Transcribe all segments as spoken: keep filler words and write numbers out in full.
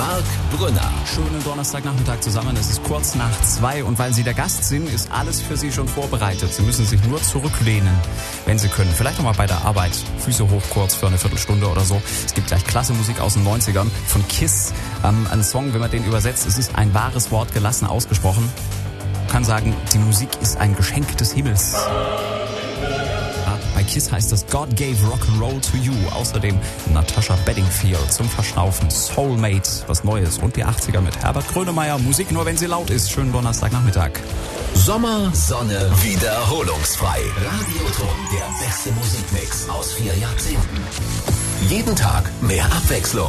Marc Brünner. Schönen Donnerstagnachmittag zusammen. Es ist kurz nach zwei und weil Sie der Gast sind, ist alles für Sie schon vorbereitet. Sie müssen sich nur zurücklehnen, wenn Sie können. Vielleicht noch mal bei der Arbeit. Füße hoch kurz für eine Viertelstunde oder so. Es gibt gleich klasse Musik aus den neunzigern von Kiss. Ähm, ein Song, wenn man den übersetzt, es ist ein wahres Wort, gelassen ausgesprochen. Man kann sagen, die Musik ist ein Geschenk des Himmels. Bei Kiss heißt es God gave Rock'n'Roll to you. Außerdem Natasha Bedingfield zum Verschnaufen, Soulmate, was Neues und die achtziger mit Herbert Grönemeyer. Musik nur, wenn sie laut ist. Schönen Donnerstagnachmittag. Sommer, Sonne, wiederholungsfrei. Radioton, der beste Musikmix aus vier Jahrzehnten. Jeden Tag mehr Abwechslung.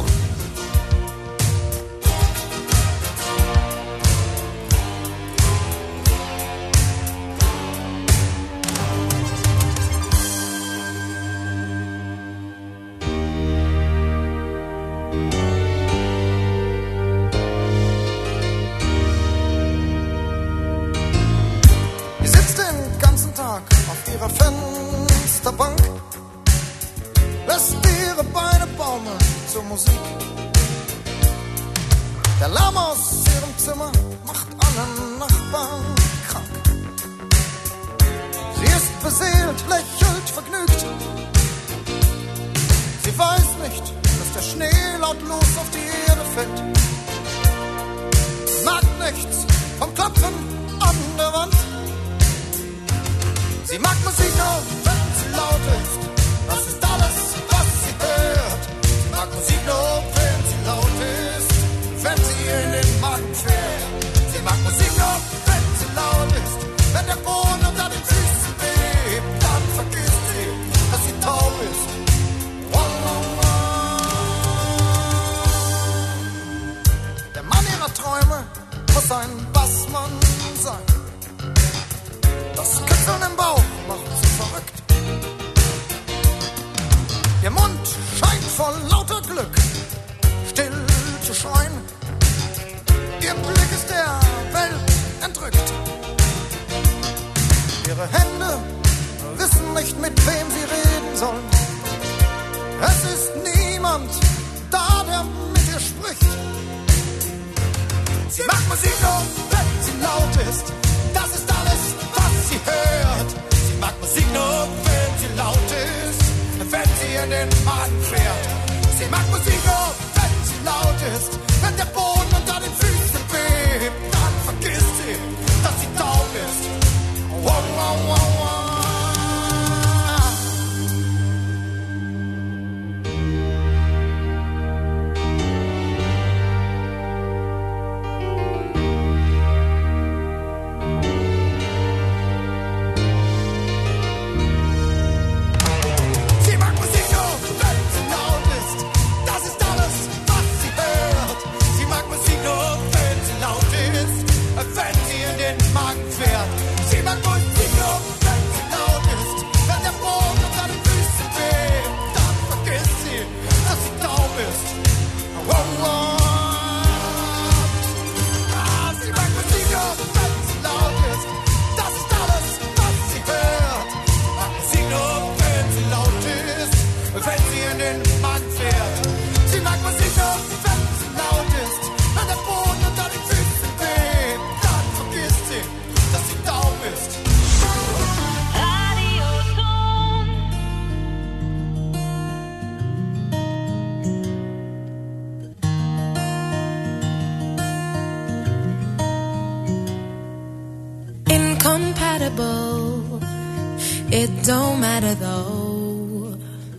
It don't matter though,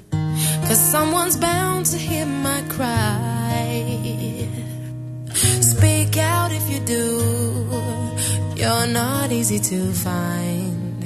'cause someone's bound to hear my cry. Speak out if you do, you're not easy to find.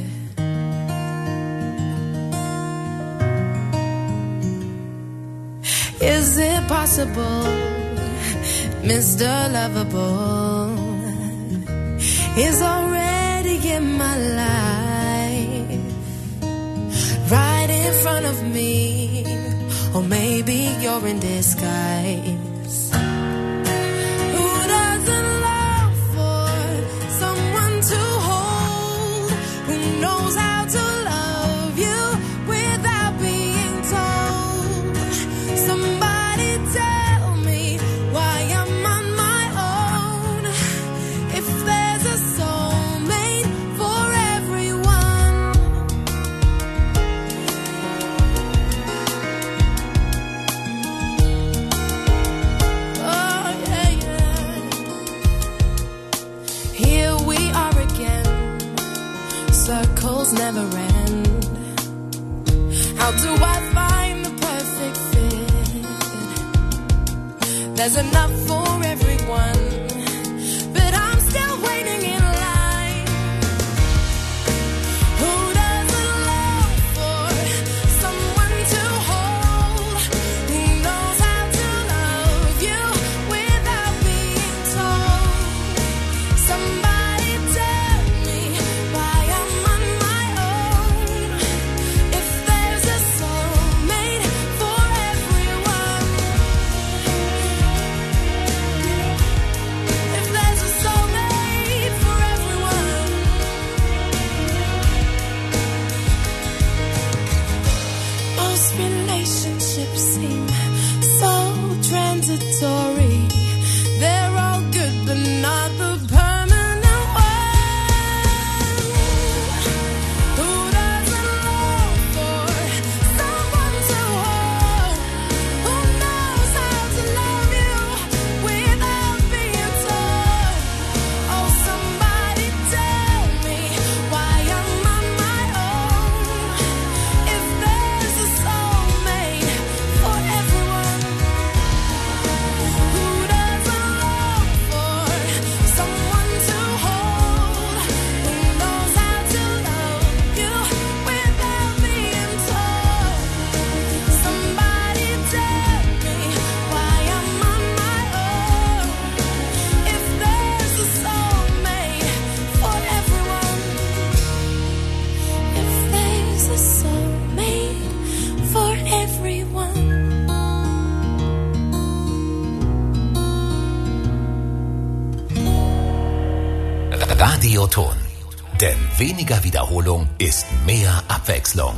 Is it possible, Mister Lovable is already in my life, right in front of me, or maybe you're in disguise. Who doesn't long for someone to hold, who knows how to love you without being told? Somebody tell me, why am I just never end. How do I find the perfect fit? There's enough for everyone, but I'm still waiting in line. Who doesn't long for someone to hold? Who knows how to love you without being told? Somebody tell me why I'm on my own. If there's a soulmate for everyone, if there's a soulmate for everyone. Most relationships seem so transitory. They're all good, but not the permanent one. Who doesn't long for someone to hold? Who knows how to love you without being told? Oh, somebody tell me why I'm on my own. If there's a soulmate for everyone, who doesn't long for someone to hold? Who knows how to love you without being told? Somebody tell me why I'm on my own. If there's a soulmate for everyone, if there's a soulmate for everyone. Radioton. Denn weniger Wiederholung ist mehr Abwechslung.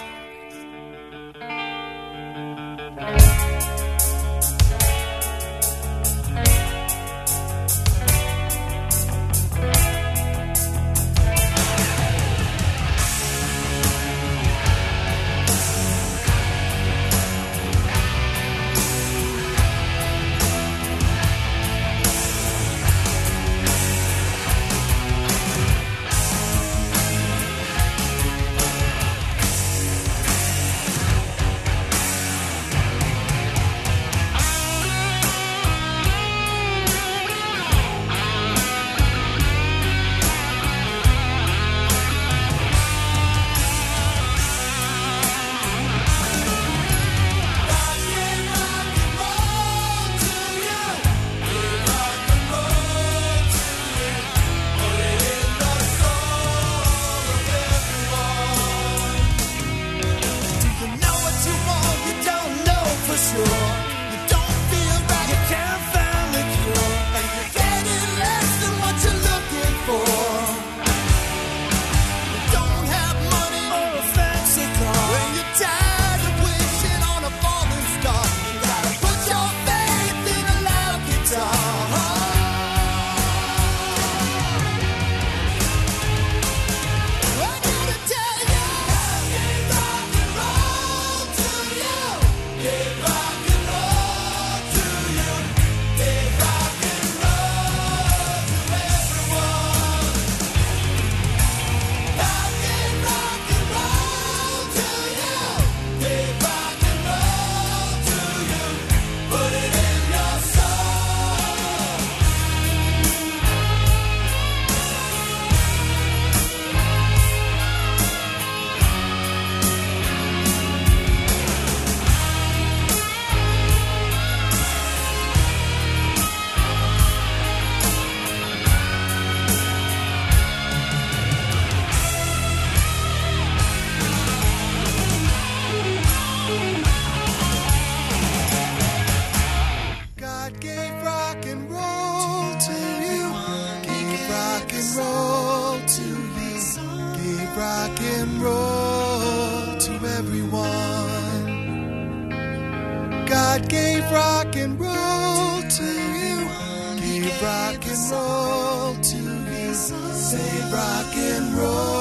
God gave rock and roll to you. Give rock and roll to you. Save rock and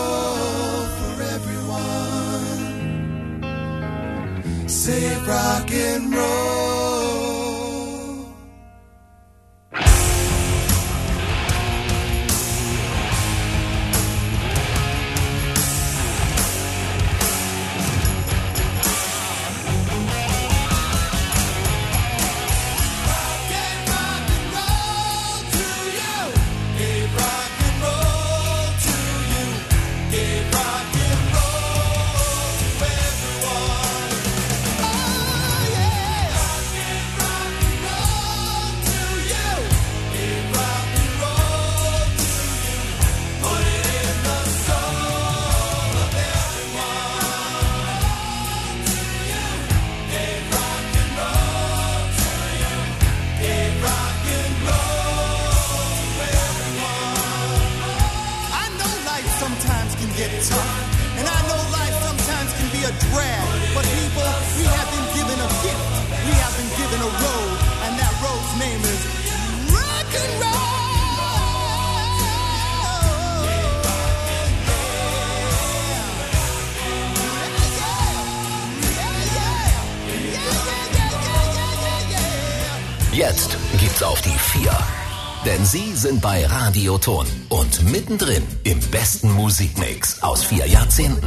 roll for everyone. Save rock and roll. jetzt gibt's auf die vier. Denn sie sind bei Radioton und mittendrin im besten Musikmix aus vier Jahrzehnten.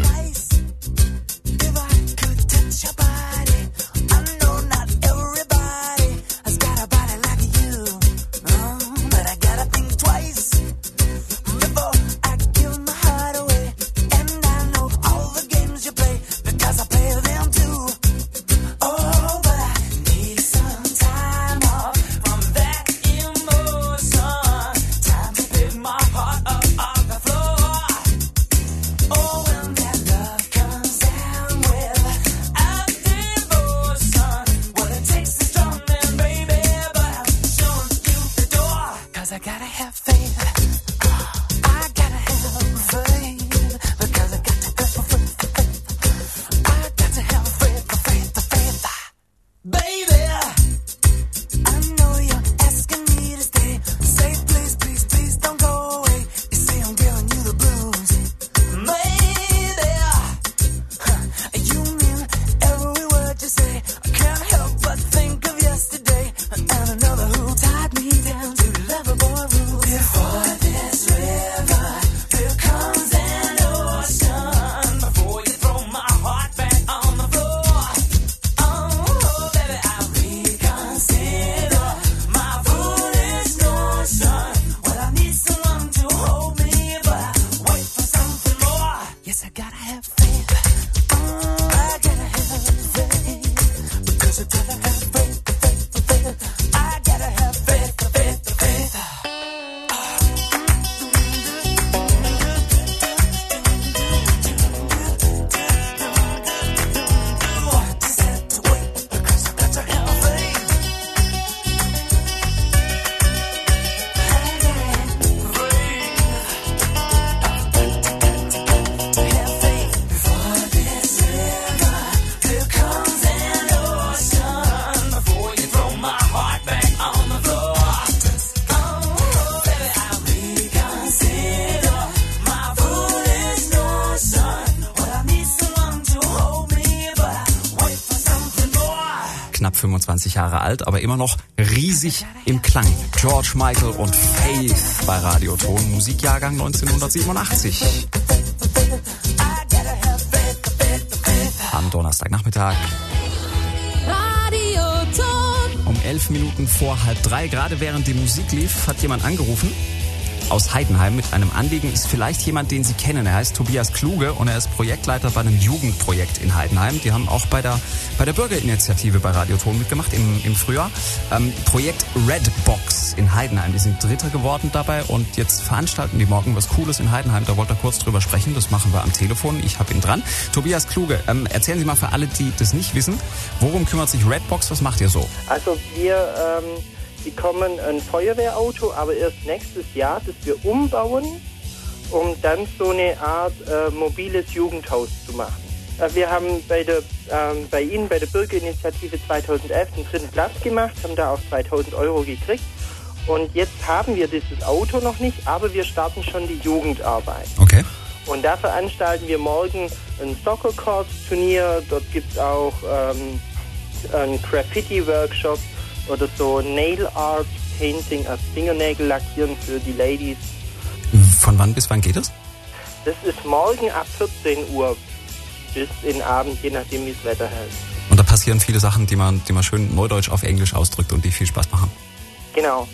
fünfundzwanzig Jahre alt, aber immer noch riesig im Klang. George Michael und Faith bei Radioton, Musikjahrgang neunzehnhundertsiebenundachtzig. Am Donnerstagnachmittag. Radioton. Um elf Minuten vor halb drei, gerade während die Musik lief, hat jemand angerufen aus Heidenheim mit einem Anliegen. Ist vielleicht jemand, den Sie kennen. Er heißt Tobias Kluge und er ist Projektleiter bei einem Jugendprojekt in Heidenheim. Die haben auch bei der bei der Bürgerinitiative bei Radioton mitgemacht im, im Frühjahr. Ähm, Projekt Redbox in Heidenheim. Die sind Dritter geworden dabei und jetzt veranstalten die morgen was Cooles in Heidenheim. Da wollte er kurz drüber sprechen. Das machen wir am Telefon. Ich habe ihn dran. Tobias Kluge, ähm, erzählen Sie mal für alle, die das nicht wissen, worum kümmert sich Redbox? Was macht ihr so? Also wir ähm bekommen ein Feuerwehrauto, aber erst nächstes Jahr, das wir umbauen, um dann so eine Art äh, mobiles Jugendhaus zu machen. Äh, wir haben bei der ähm, bei Ihnen bei der Bürgerinitiative zweitausendelf den dritten Platz gemacht, haben da auch zweitausend Euro gekriegt und jetzt haben wir dieses Auto noch nicht, aber wir starten schon die Jugendarbeit. Okay. Und da veranstalten wir morgen ein Soccer-Courts-Turnier, dort gibt es auch ähm, einen Graffiti-Workshop oder so Nail Art Painting, also Fingernägel lackieren für die Ladies. Von wann bis wann geht es? Das ist morgen ab vierzehn Uhr bis in den Abend, je nachdem wie das Wetter hält. Und da passieren viele Sachen, die man, die man schön neudeutsch auf Englisch ausdrückt und die viel Spaß machen. Genau.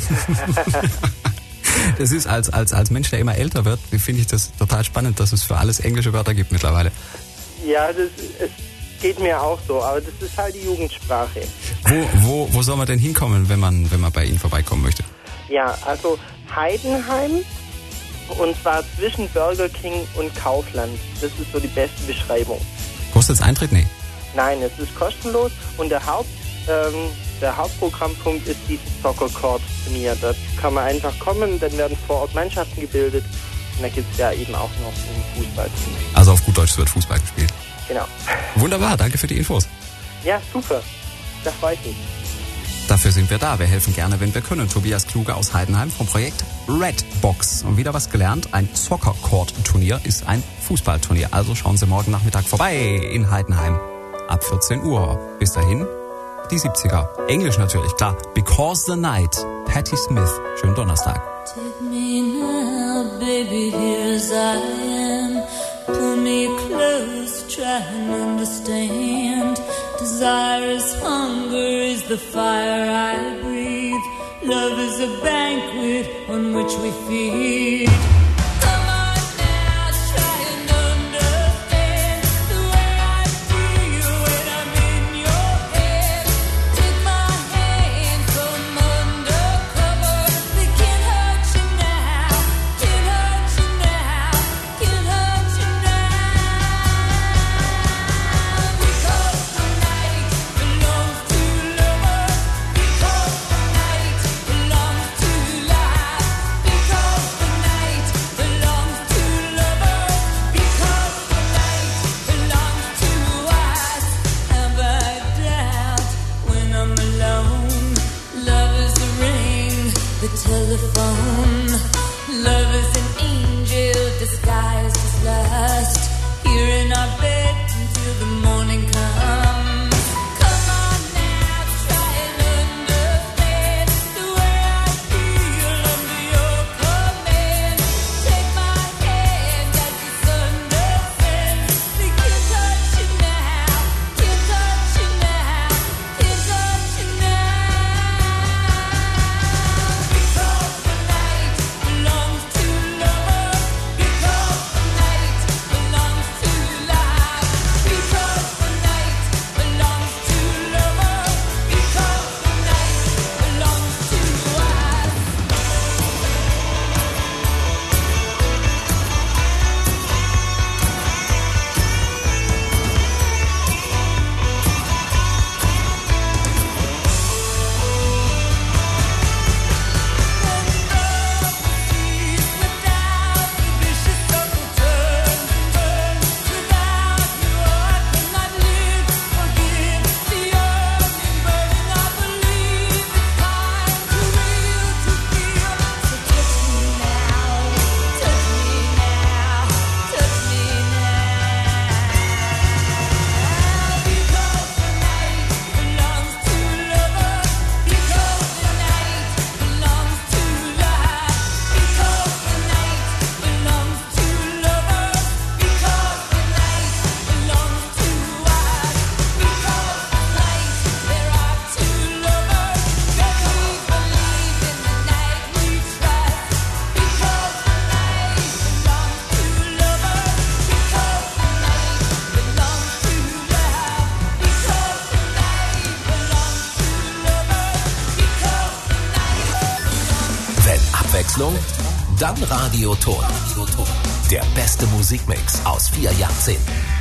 Das ist als, als, als Mensch, der immer älter wird, finde ich das total spannend, dass es für alles englische Wörter gibt mittlerweile. Ja, das ist... Geht mir auch so, aber das ist halt die Jugendsprache. Wo, wo, wo soll man denn hinkommen, wenn man, wenn man bei Ihnen vorbeikommen möchte? Ja, also Heidenheim und zwar zwischen Burger King und Kaufland. Das ist so die beste Beschreibung. Kostet es Eintritt? Nee. Nein, es ist kostenlos und der Haupt, ähm, der Hauptprogrammpunkt ist dieses Soccer Court Turnier. Da kann man einfach kommen, dann werden vor Ort Mannschaften gebildet und da gibt es ja eben auch noch einen Fußball. Also auf gut Deutsch wird Fußball gespielt. Genau. Wunderbar, danke für die Infos. Ja, super. Da freue ich mich. Dafür sind wir da. Wir helfen gerne, wenn wir können. Tobias Kluge aus Heidenheim vom Projekt Redbox. Und wieder was gelernt. Ein Soccer-Court-Turnier ist ein Fußballturnier. Also schauen Sie morgen Nachmittag vorbei in Heidenheim ab vierzehn Uhr. Bis dahin, die siebziger. Englisch natürlich, klar. Because the Night, Patti Smith. Schönen Donnerstag. Take me now, baby, here as I am. Pull me close, try and understand. Desire is hunger, is the fire I breathe. Love is a banquet on which we feed. Telephone. Love is an angel disguised as lust. Here in our bed until the morning comes. Come on now, try and understand the way I feel under your command. Take my hand as the sun descends. We can't touch you now, can't touch you now, can't touch you now. Dann Radio Ton. Der beste Musikmix aus vier Jahrzehnten.